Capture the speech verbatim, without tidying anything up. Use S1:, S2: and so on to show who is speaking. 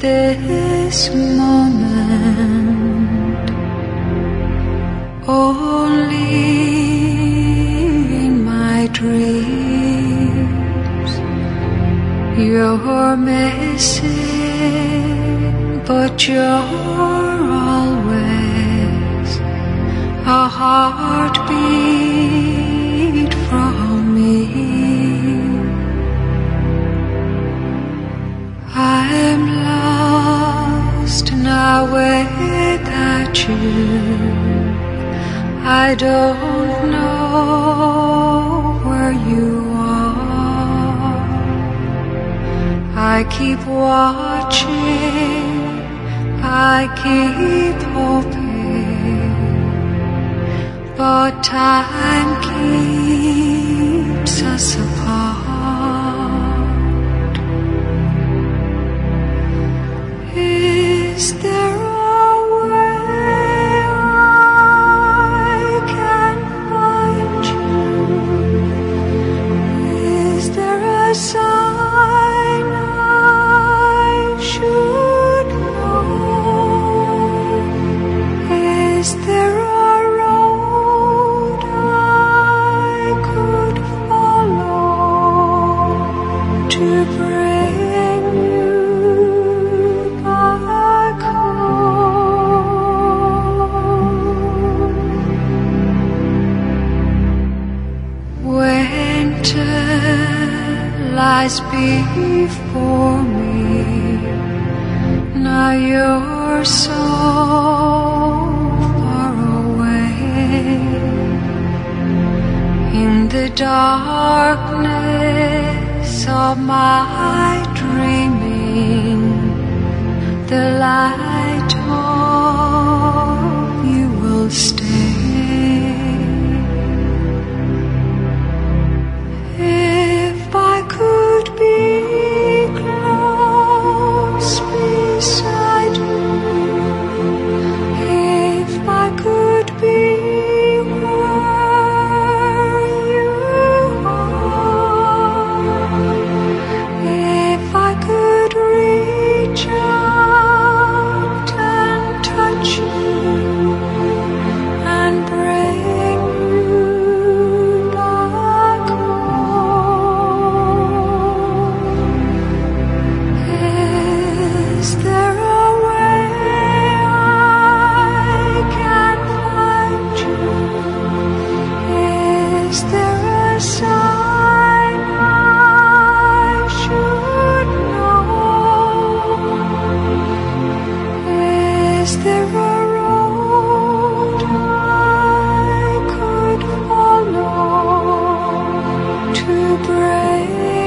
S1: this moment, only in my dreams. You're missing, but you're always a heartbeat from me. I'm lost now without you. I don't know where you are. I keep watching, I keep hoping, but time keeps us apart. Is there a way I can find you? Is there a sign I should know? Is there a road I could follow to bring you back home? Winter lies before me. Now you're so far away. In the darkness of my dreaming, the light of you will stay. If I could be close beside you, if I could be where you are, if I could reach out and touch you and bring you back home. Is there a way I can find you? Is there a sign I should know? Is there a road I could follow to bring